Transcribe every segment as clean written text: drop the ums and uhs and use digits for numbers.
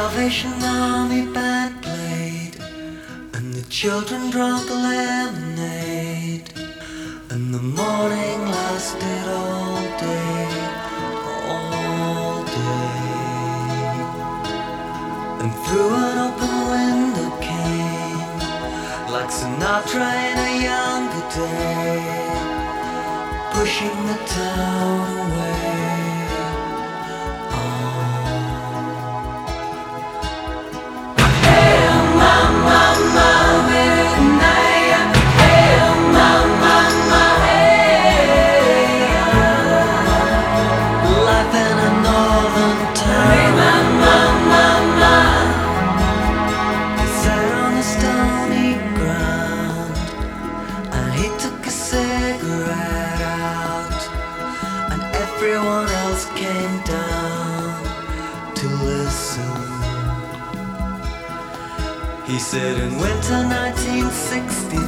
Salvation Army band played, and the children drank lemonade, and the morning lasted all day, all day. And through an open window came, like Sinatra in a younger day, pushing the town away. Everyone else came down to listen. He said in winter 1963,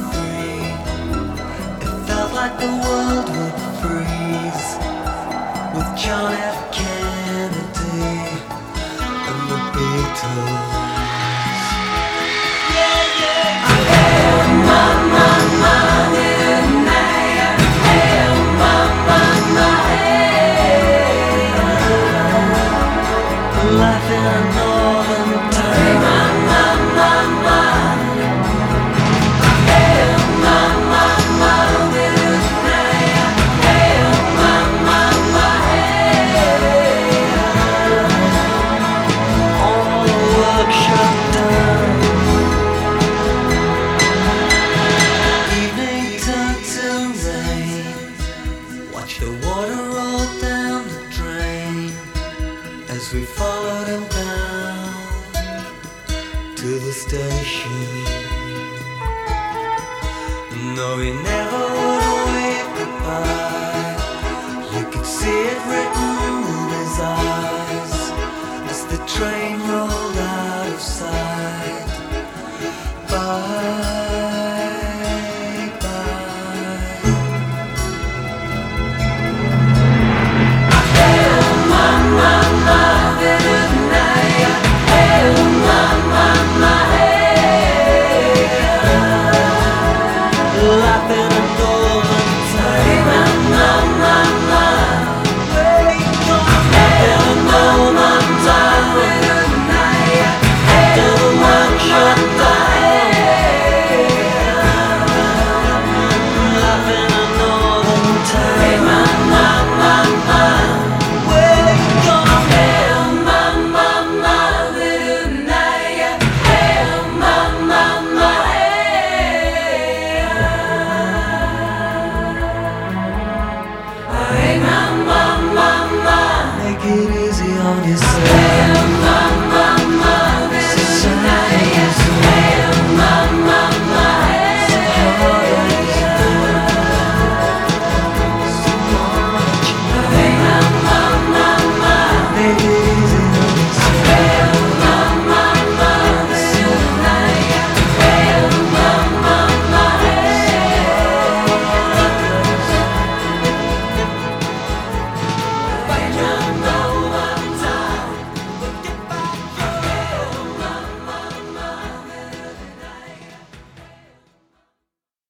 it felt like the world would freeze, with John F. Kennedy and the Beatles. Yeah, yeah. Hey, mama, mama, hey, mama, mama, life in a northern town. Hey, mama, mama. Hey, mama, mama, hey, mama, mama, hey. All the work shut down. Evening turned to rain. Watch the water roll down the drain as we followed him down to the station. No, he never would wave goodbye. You could see it written